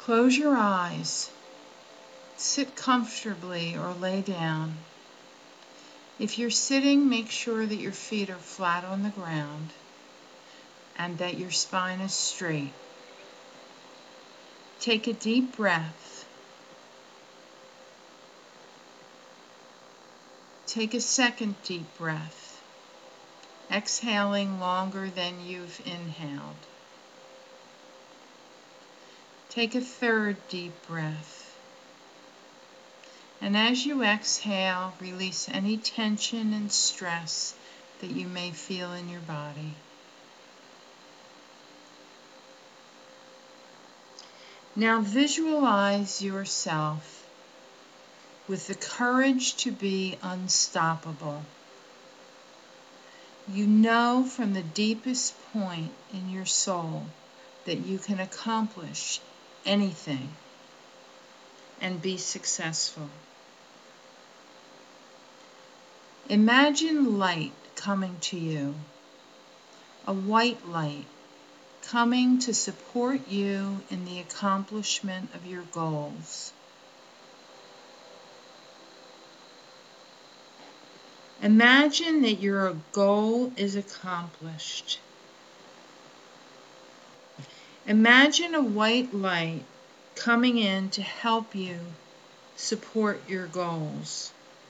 Close your eyes. Sit comfortably or lay down. If you're sitting, make sure that your feet are flat on the ground and that your spine is straight. Take a deep breath. Take a second deep breath, exhaling longer than you've inhaled. Take a third deep breath. And as you exhale, release any tension and stress that you may feel in your body. Now visualize yourself with the courage to be unstoppable. You know from the deepest point in your soul that you can accomplish anything and be successful. Imagine light coming to you, a white light coming to support you in the accomplishment of your goals. Imagine that your goal is accomplished. Imagine a white light coming in to help you support your goals.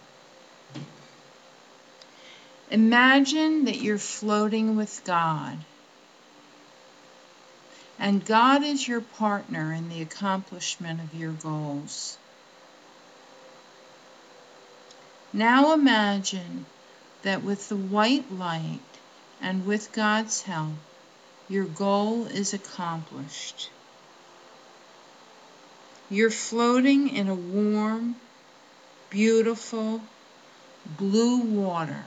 Imagine that you're floating with God, and God is your partner in the accomplishment of your goals. Now imagine that with the white light and with God's help, your goal is accomplished. You're floating in a warm, beautiful, blue water.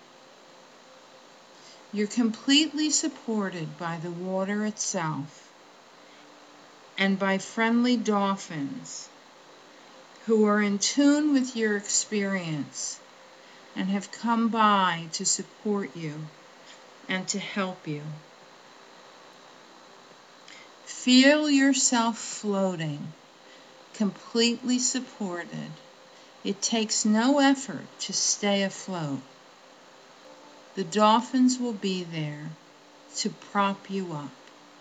You're completely supported by the water itself and by friendly dolphins who are in tune with your experience and have come by to support you and to help you. Feel yourself floating, completely supported. It takes no effort to stay afloat. The dolphins will be there to prop you up.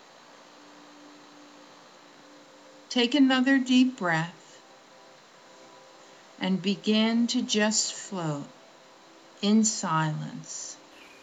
Take another deep breath and begin to just float in silence.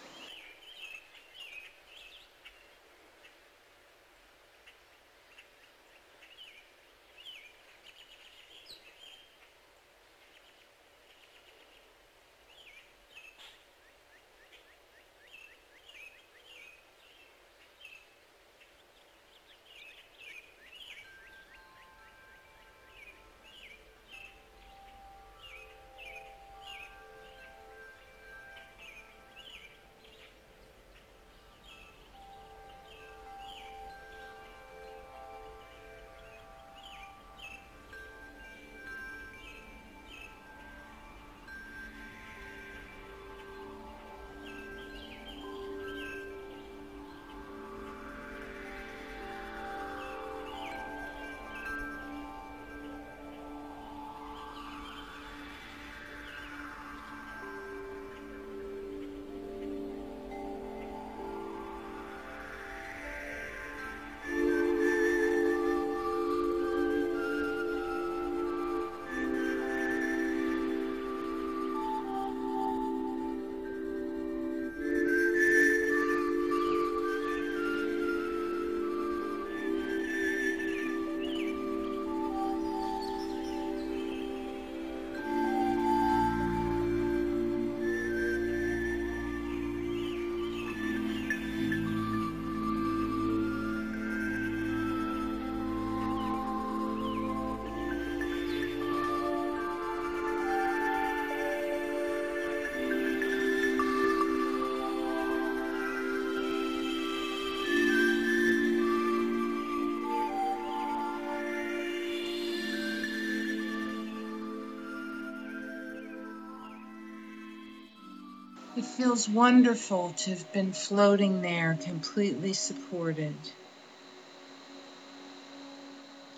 It feels wonderful to have been floating there, completely supported.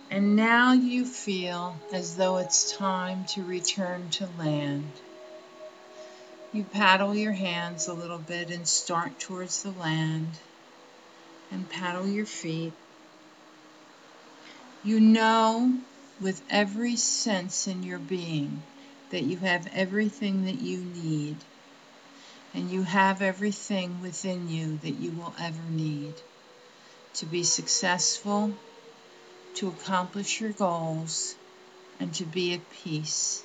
And now you feel as though it's time to return to land. You paddle your hands a little bit and start towards the land and paddle your feet. You know with every sense in your being that you have everything that you need, and you have everything within you that you will ever need to be successful, to accomplish your goals, and to be at peace.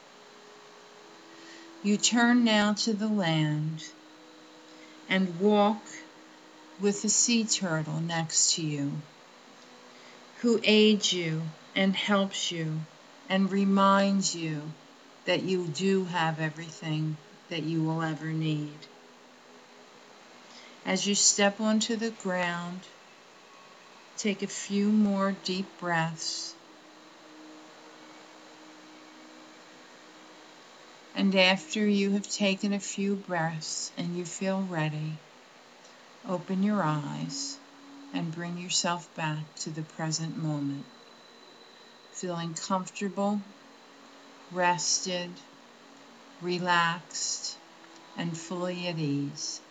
You turn now to the land and walk with a sea turtle next to you, who aids you and helps you and reminds you that you do have everything that you will ever need. As you step onto the ground, take a few more deep breaths. And after you have taken a few breaths and you feel ready, open your eyes and bring yourself back to the present moment, feeling comfortable, rested, relaxed, and fully at ease.